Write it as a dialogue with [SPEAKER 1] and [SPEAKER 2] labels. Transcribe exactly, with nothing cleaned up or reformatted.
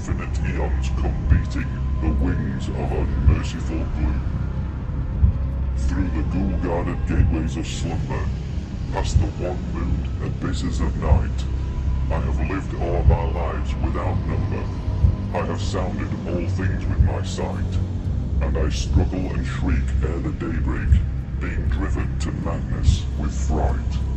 [SPEAKER 1] infinite eons come beating the wings of unmerciful gloom. Through the ghoul-guarded gateways of slumber, past the one-mooned abysses of night, I have lived all my lives without number. I have sounded all things with my sight, and I struggle and shriek ere the daybreak, being driven to madness with fright.